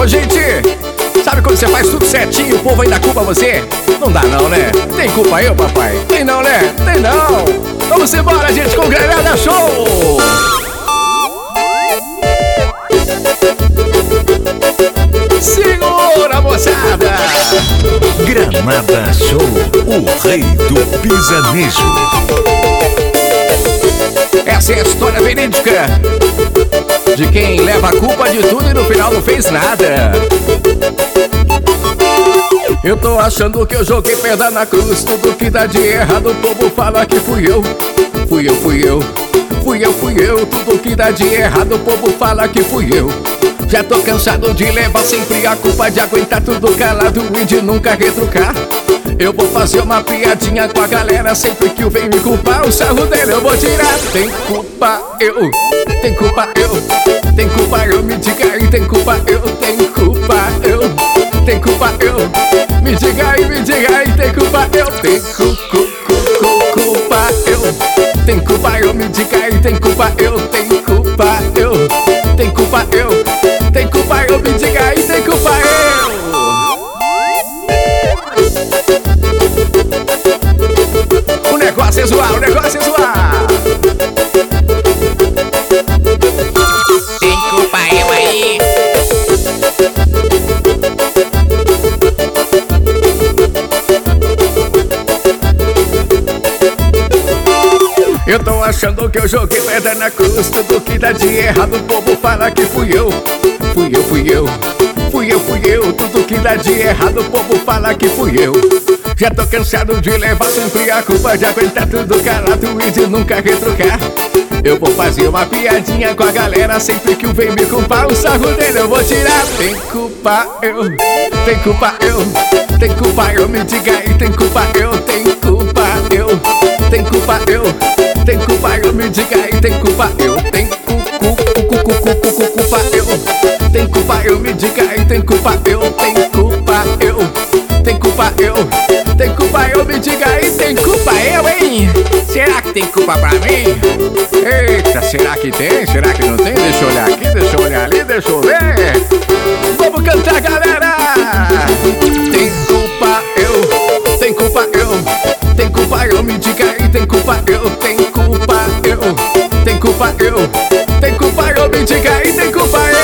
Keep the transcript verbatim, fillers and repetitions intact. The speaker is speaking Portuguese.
Ô, gente, sabe quando você faz tudo certinho e o povo ainda culpa você? Não dá não, né? Tem culpa eu, papai? Tem não, né? Tem não. Vamos embora, gente, com o Granada Show! Segura, moçada! Granada Show, o rei do pisanejo. Essa é a história verídica de quem leva a culpa de tudo e no final não fez nada. Eu tô achando que eu joguei pedra na cruz. Tudo que dá de errado o povo fala que fui eu. Fui eu, fui eu, fui eu, fui eu. Tudo que dá de errado o povo fala que fui eu. Já tô cansado de levar sempre a culpa, de aguentar tudo calado e de nunca retrucar. Eu vou fazer uma piadinha com a galera, sempre que o vem me culpar, o sarro dele eu vou tirar. Tem culpa eu, tem culpa eu, tem culpa eu, me diga aí, tem culpa eu, tem culpa eu, tem culpa eu, me diga aí, me diga aí, tem culpa eu, tem cu, cu, cu, cu, culpa eu, tem culpa eu, me diga aí, tem culpa eu, tem culpa eu, tem culpa eu, tem culpa eu, me diga aí, tem culpa eu. O negócio é zoar, o negócio é zoar. Tem culpa eu aí. Eu tô achando que eu joguei pedra na cruz. Tudo que dá de errado o povo fala que fui eu. Fui eu, fui eu, fui eu, fui eu. Tudo que dá de errado o povo fala que fui eu. Já tô cansado de levar sempre a culpa, de aguentar tudo calado e de nunca retrucar. Eu vou fazer uma piadinha com a galera, sempre que o vem me culpar, o sarro dele eu vou tirar. Tem culpa eu, tem culpa eu, tem culpa eu, me diga aí, tem culpa eu, tem culpa eu, tem culpa eu, tem culpa eu, me diga aí, tem culpa eu, tem cu, cu, cu, cu, cu, cu, cu, culpa eu, tem culpa eu, me diga aí, tem culpa eu, tem culpa eu, tem culpa eu, tem culpa eu, me diga aí, tem culpa eu, hein? Será que tem culpa pra mim? Eita, será que tem? Será que não tem? Deixa eu olhar aqui, deixa eu olhar ali, deixa eu ver. Vamos cantar, galera! Tem culpa eu, tem culpa eu, tem culpa eu, me diga aí, tem culpa eu, tem culpa eu, tem culpa eu, tem culpa eu, me diga aí, tem culpa eu.